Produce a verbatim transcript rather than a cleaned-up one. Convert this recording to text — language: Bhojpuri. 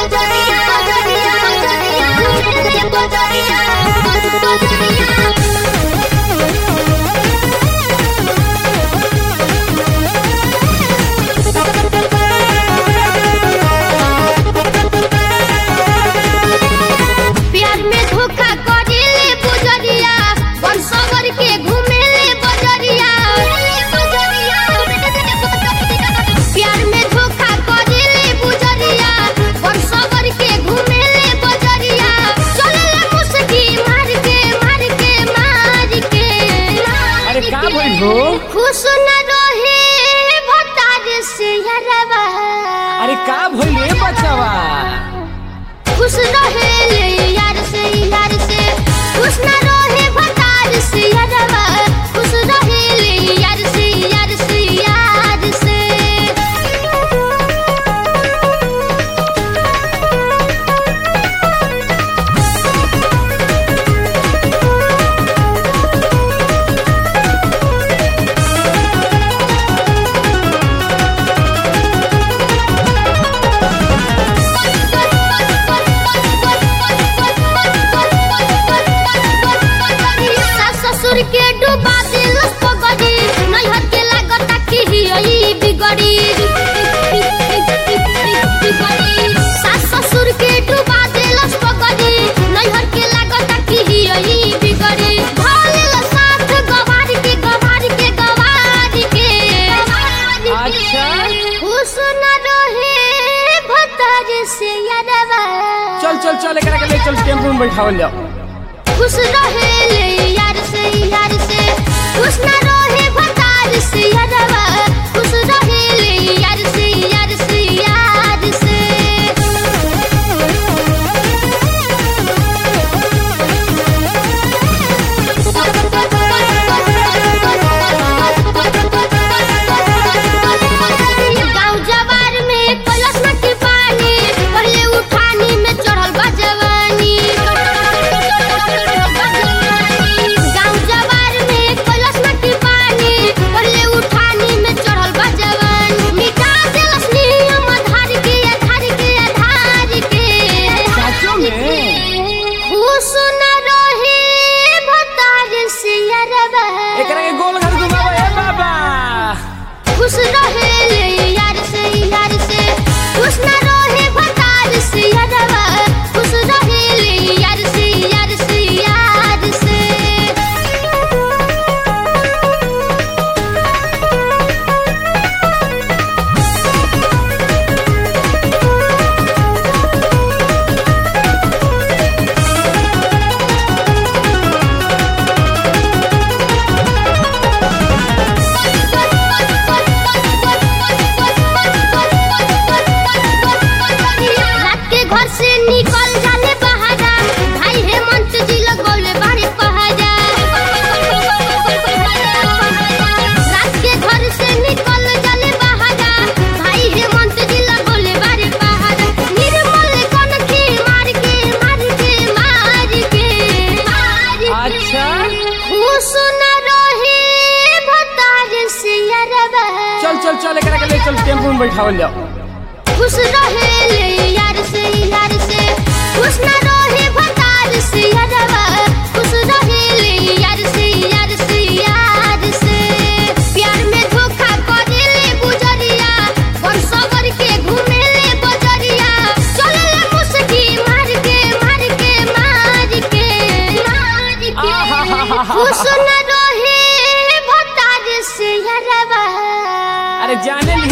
खुश न रहे भतार से यारवा। अरे का भइले बचवा? खुश रहे ले यार से यार से खुश न रहे भतार से यारवा। खुश रहे ले यार से यार से यार से के डुबा दिलस पगड़ी नैहर के लागता कि हियई बिगड़ी सास ससुर के डुबा दिलस पगड़ी नैहर के लागता कि हियई बिगड़ी भइल साथ गवार के गवार के गवार के। अच्छा खुश न रहे भतार से यारवा। चल चल चल एकरा के ले चल टेम्पू में बैठावल जाओ। खुश रहे ले यार से यार से खुश न रहे भतार से यारवा। खुश रहे ले यार से यार से यार से गाँव जवार में कलश में के पानी पहले उठानी में चढ़ल बा जवानी। गाँव जवार में कलश में के पानी पहले उठानी में चढ़ल बा जवानी। मिटा देलस नियम आधार के आधार के आधार के। साचो में खुश न रहे भतार से यारवा। एकरा के गोल घर घुमाओ ए बाबा। खुश रहे ले यार से यार से खुश न रहे भतार से यारवा। खुश रहे ले यार से यार से यार से रात के घर से निकल जाले बहारा भाई हेमंत जी लगौले बाड़े पहाड़ा। रात के घर से निकल जाले बहारा भाई हेमंत जी लगौले बाड़े पहाड़ा। निर्मल कन के मार के मार के मार के मार के। अच्छा खुश न रहे भतार से यारवा। चल चल चल एकरा के ले चल टेम्पू में बैठावल जाओ। खुश रहे ले यार से यार से खुश न रहे भतार से यारवा। खुश रहे ले यार से यार से यार से प्यार में धोखा करे ले गुजरिया बरसवर के घूमे ले बजरिया। चले ले मुस्की मार के मार के मार के मार के। खुश न रहे भतार से यारवा। अरे जाने